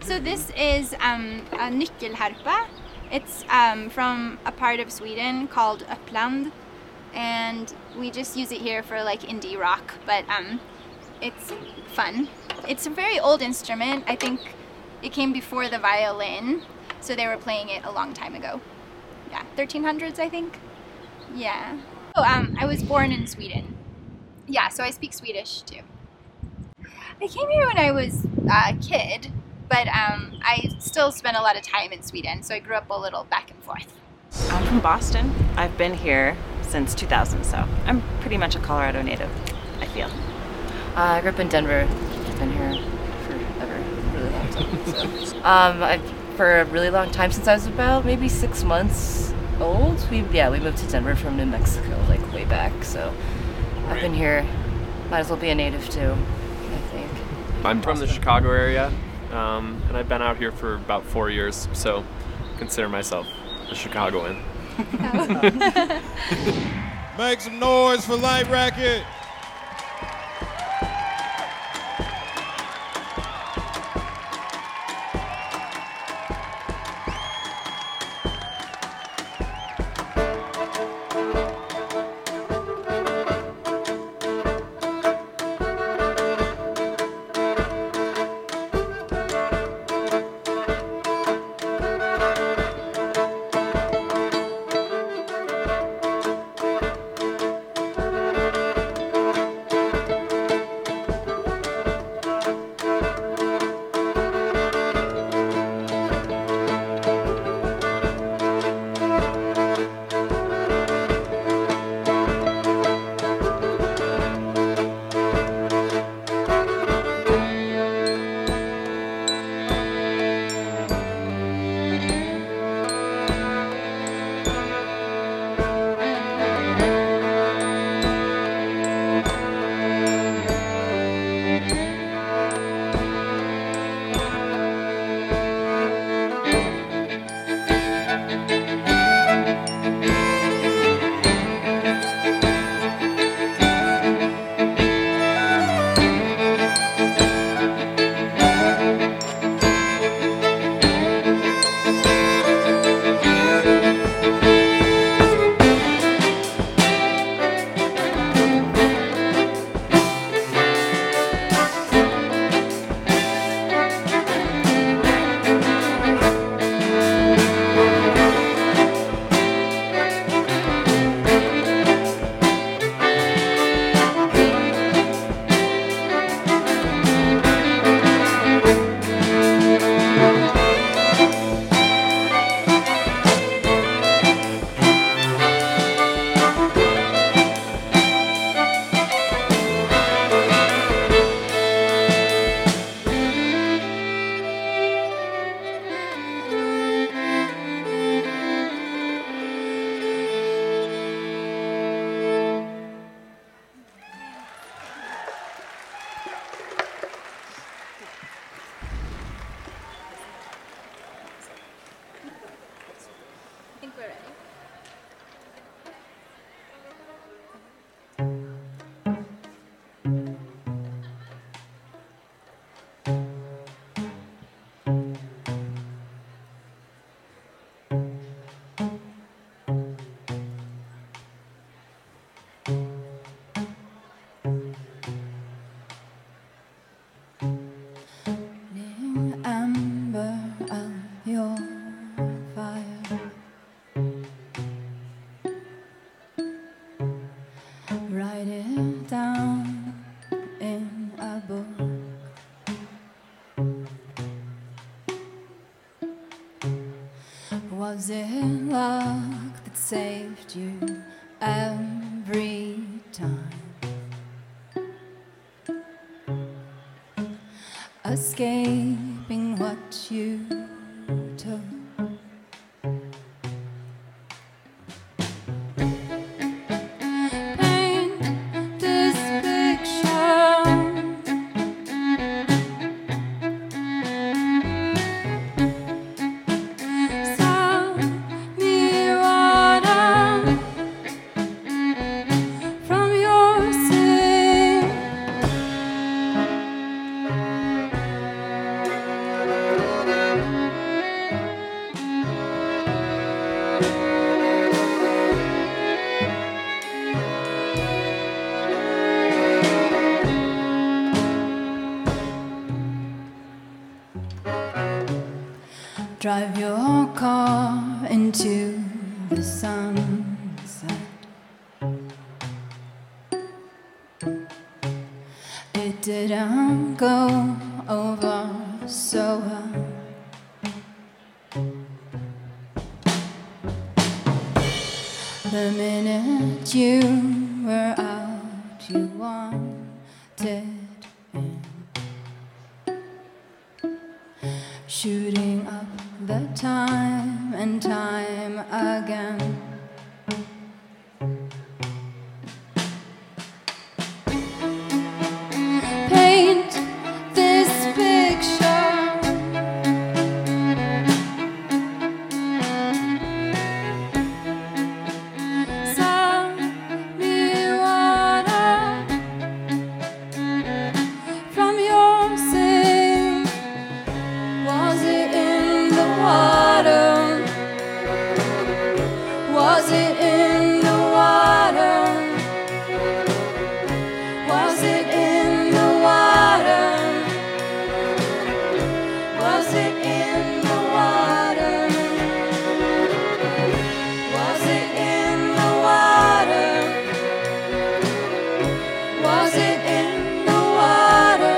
So this is a nyckelharpa. It's from a part of Sweden called Uppland, and we just use it here for like indie rock, but it's fun. It's a very old instrument. I think it came before the violin, so they were playing it a long time ago. Yeah, 1300s, I think. Yeah. Oh, I was born in Sweden. Yeah, so I speak Swedish too. I came here when I was a kid, but I still spent a lot of time in Sweden, so I grew up a little back and forth. I'm from Boston. I've been here since 2000, so I'm pretty much a Colorado native, I feel. I grew up in Denver. I've been here forever, a really long time. So. For a really long time, since I was about maybe 6 months old. We moved to Denver from New Mexico, like way back. So I've been here. Might as well be a native too, I think. I'm from the Chicago area, and I've been out here for about 4 years, so consider myself a Chicagoan. Make some noise for Light Racket. I think we're ready. Amber of your fire, write it down in a book. Was it luck that saved you every time? Escaping what you took. Paint this picture. Sell me water from your sink. Drive your car into the sunset. It didn't go over so well. The minute you were out, you wanted in. Shooting up the time and time again. Paint this picture. Sell me water from your sink. Was it in the water? Was it in the water? Was it in the water? Was it in the water? Was it in the water? Was it in the water?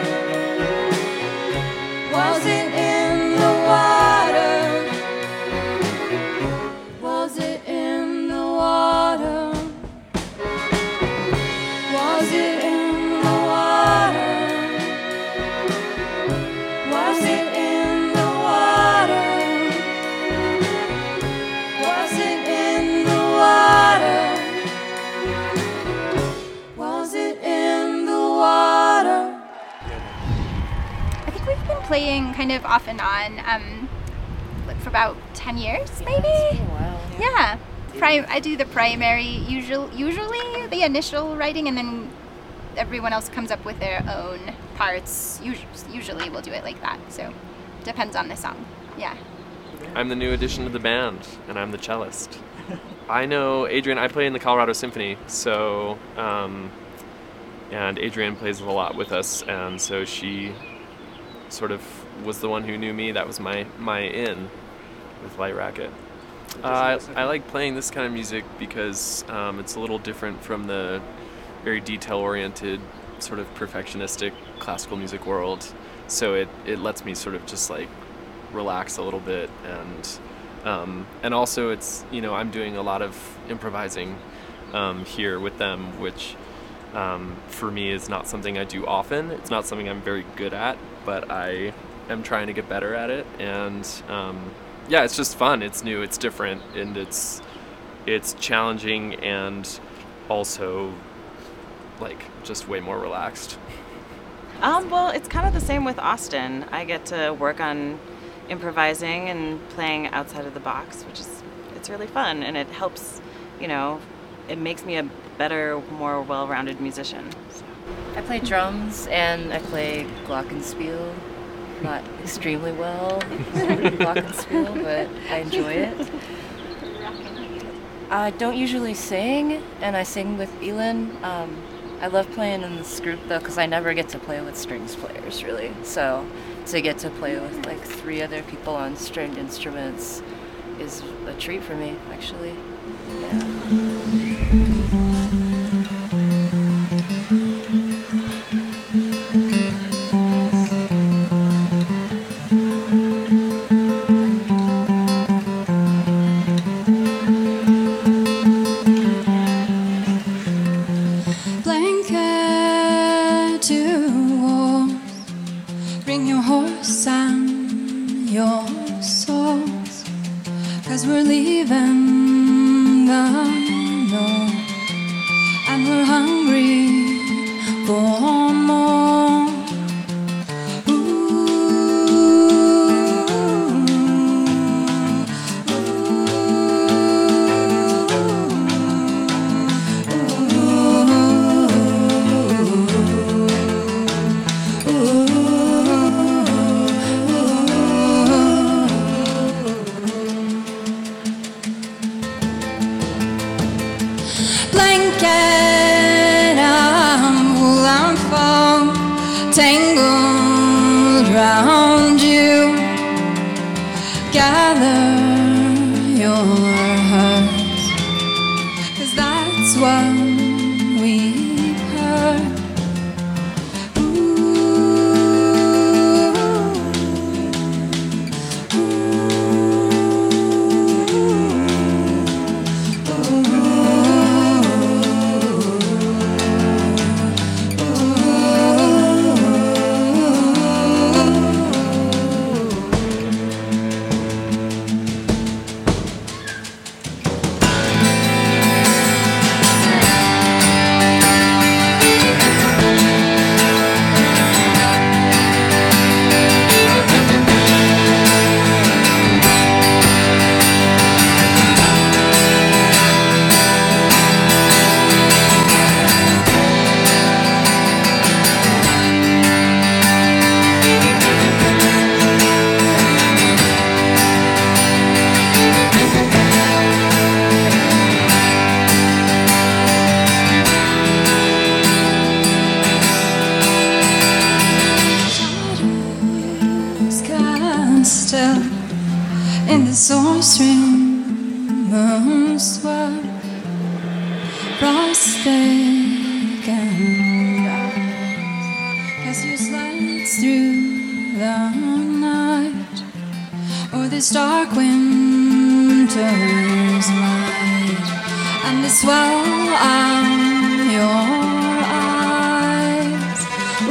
Was it in the water? Was it in the water? Was it in the water? Was it in the water? Was it in the water? Was it in the water? I think we've been playing kind of off and on like for about 10 years, maybe. Wow. Yeah. I do the primary, usually the initial writing, and then everyone else comes up with their own parts. Usually we'll do it like that. So depends on the song. Yeah. I'm the new addition to the band, and I'm the cellist. I know Adrian. I play in the Colorado Symphony, so and Adrian plays a lot with us, and so she sort of was the one who knew me. That was my in with Light Racket. I like playing this kind of music because it's a little different from the very detail-oriented, sort of perfectionistic classical music world. So it lets me sort of just like relax a little bit, and also it's, you know, I'm doing a lot of improvising here with them, which for me is not something I do often. It's not something I'm very good at, but I am trying to get better at it, and yeah, it's just fun. It's new, it's different, and it's challenging, and also like just way more relaxed. Well, it's kind of the same with Austin. I get to work on improvising and playing outside of the box, which is, it's really fun, and it helps, you know, it makes me a better, more well-rounded musician. So. I play drums and I play glockenspiel. Not extremely well glockenspiel, but I enjoy it. I don't usually sing, and I sing with Elin. I love playing in this group though, because I never get to play with strings players really. So to get to play with like 3 other people on stringed instruments is a treat for me, actually. Yeah. Blanket to walls, bring your horse and your souls, 'cause we're leaving the north, and we're hungry for more. Blanket and wool and foam tangled round you. gather your hearts, 'cause that's what we've heard. Still in the soul stream, moons swirl, frosted and eyes, cast your slides through the night, or this dark winter's light, and the swell of your eyes.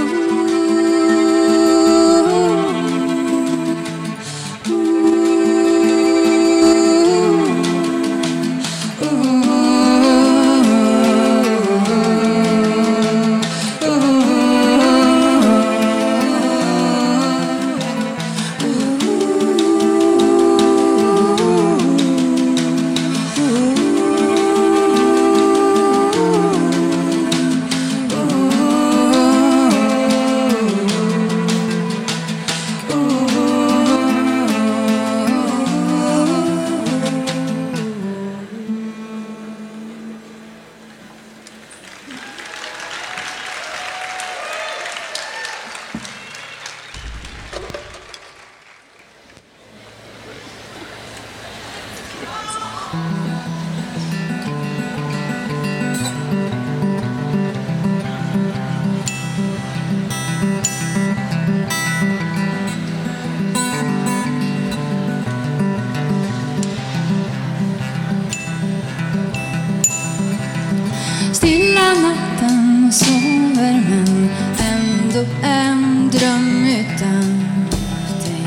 Stilla natten sover men ändå en dröm utan dig.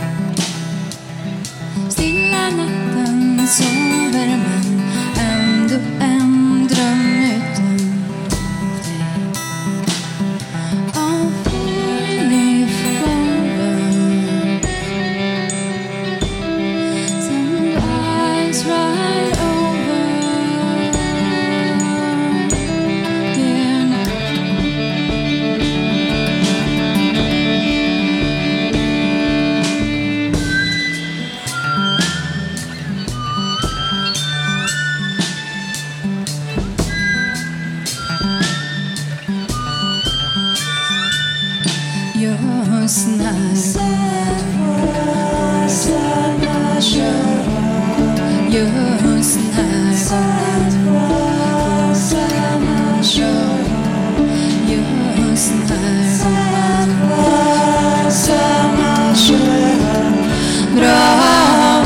Stilla natten sover men ändå en dröm utan dig. I'll fall if forward, send eyes right over. Just när just bra.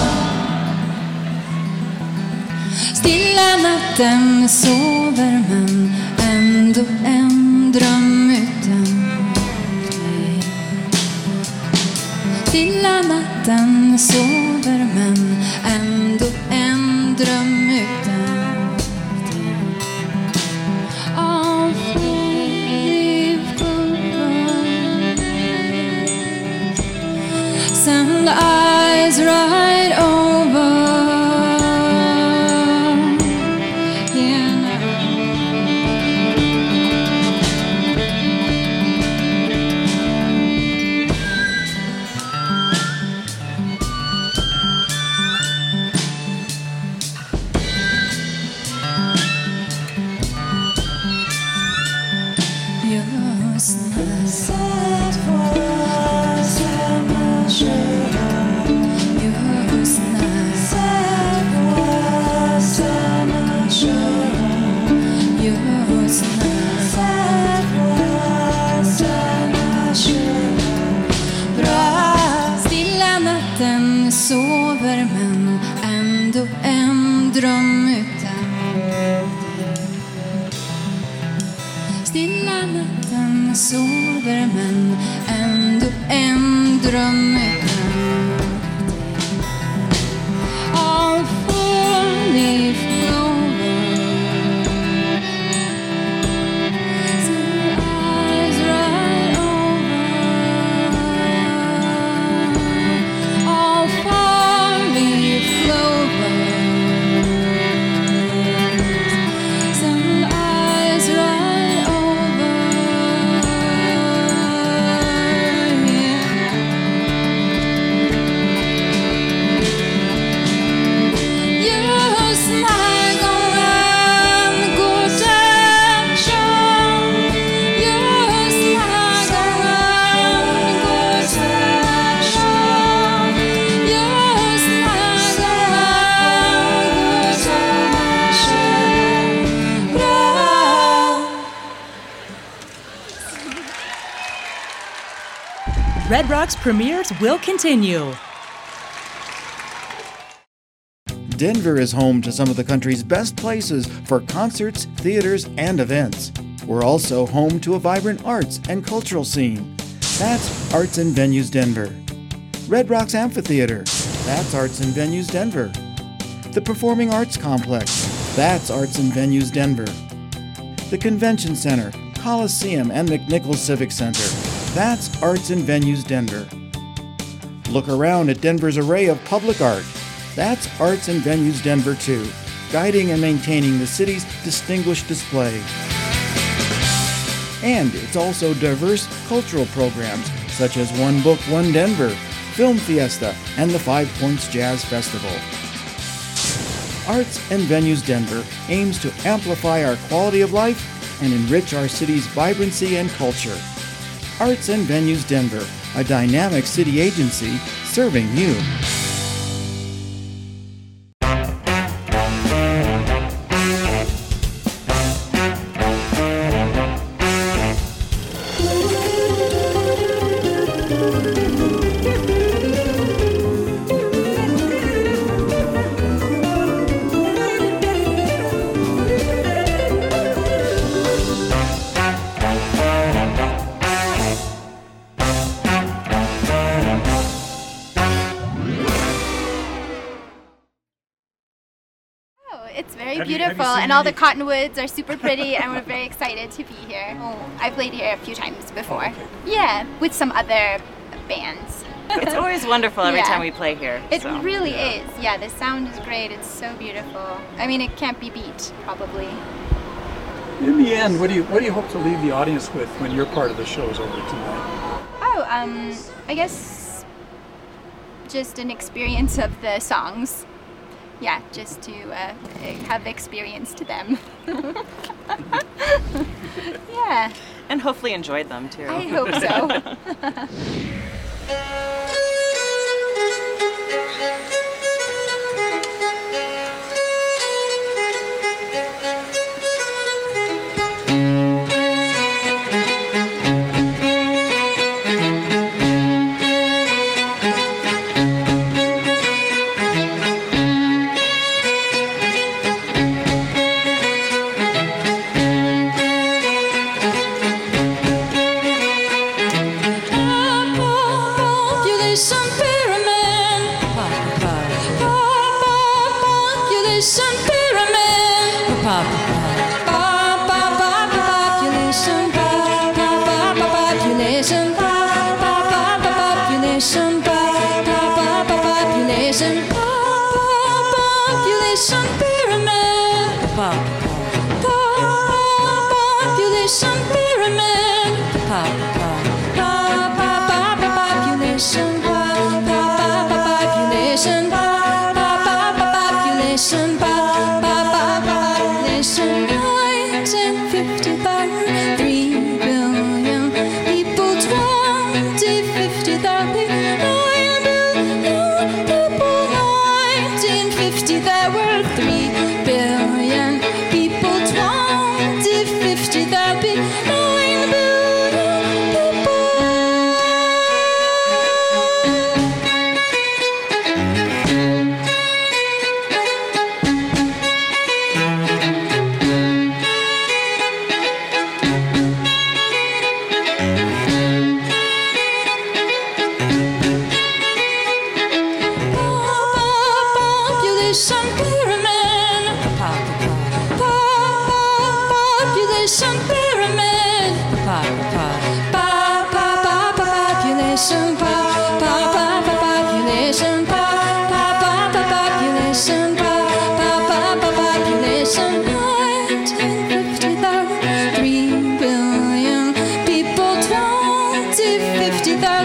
Stilla natten sover men ändå en dröm utan dig. Stilla natten sover men ändå en dröm utan dig. I'll leave cover, send eyes right over. Just Rocks premieres will continue. Denver is home to some of the country's best places for concerts, theaters, and events. We're also home to a vibrant arts and cultural scene. That's Arts and Venues Denver. Red Rocks Amphitheater. That's Arts and Venues Denver. The Performing Arts Complex. That's Arts and Venues Denver. The Convention Center, Coliseum, and McNichols Civic Center. That's Arts and Venues Denver. Look around at Denver's array of public art. That's Arts and Venues Denver too, guiding and maintaining the city's distinguished display. And it's also diverse cultural programs such as One Book, One Denver, Film Fiesta, and the Five Points Jazz Festival. Arts and Venues Denver aims to amplify our quality of life and enrich our city's vibrancy and culture. Arts and Venues Denver, a dynamic city agency serving you. It's very beautiful, and all the cottonwoods are super pretty, and we're very excited to be here. I played here a few times before. Yeah, with some other bands. It's always wonderful every time we play here. It really is. Yeah, the sound is great. It's so beautiful. I mean, it can't be beat, probably. In the end, what do you hope to leave the audience with when your part of the show is over tonight? I guess just an experience of the songs. Yeah, just to have experience to them. Yeah. And hopefully enjoyed them too. I hope so.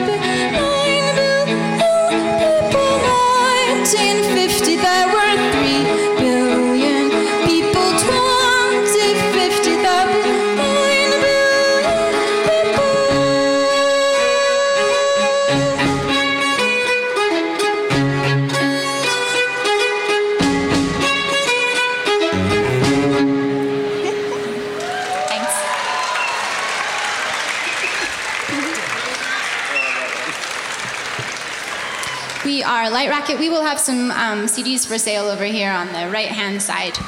There were 3 We are Light Racket. We will have some CDs for sale over here on the right-hand side.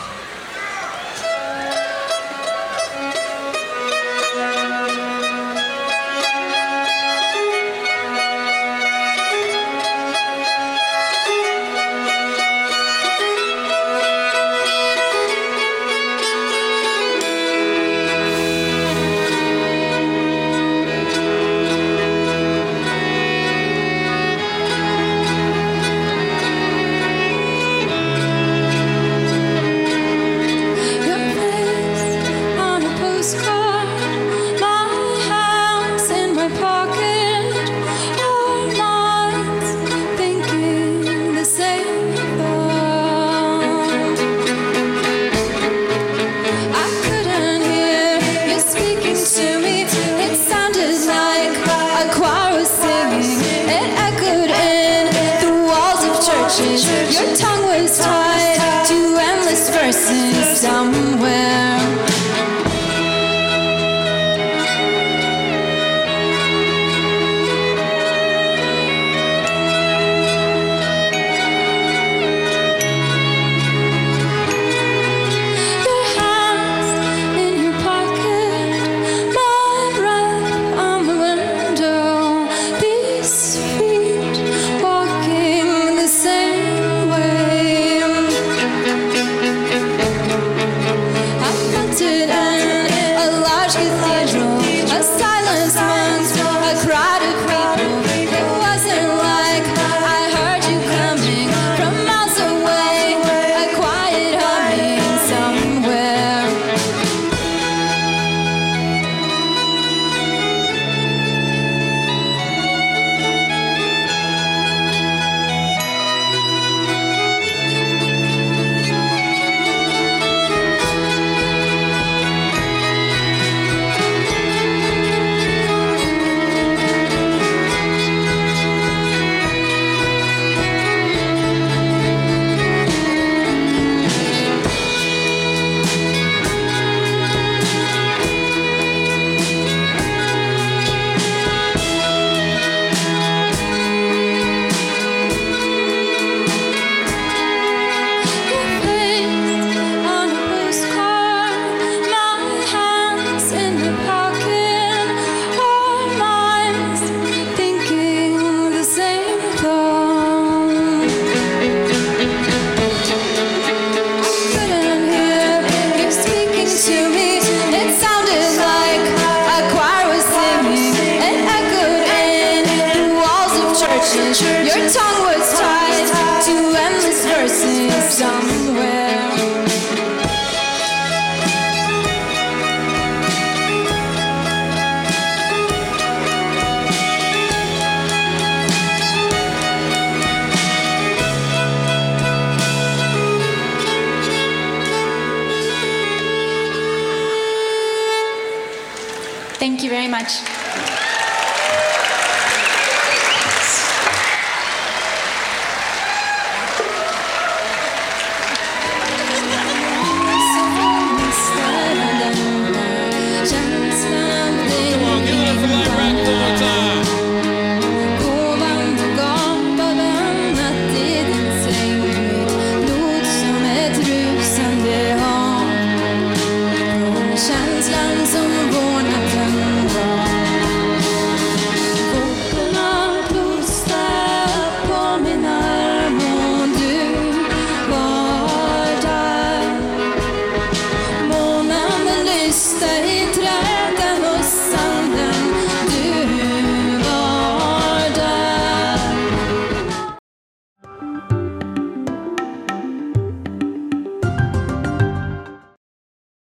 Your tongue was tied to endless verses somewhere. Your hands in your pocket, my breath on the window, these feet walking the same way. I felt it in a large cathedral, a silence amongst a crowd of people. It wasn't like I heard you coming from miles away, a quiet humming somewhere. Your tongue was tied to endless verses somewhere. Thank you very much.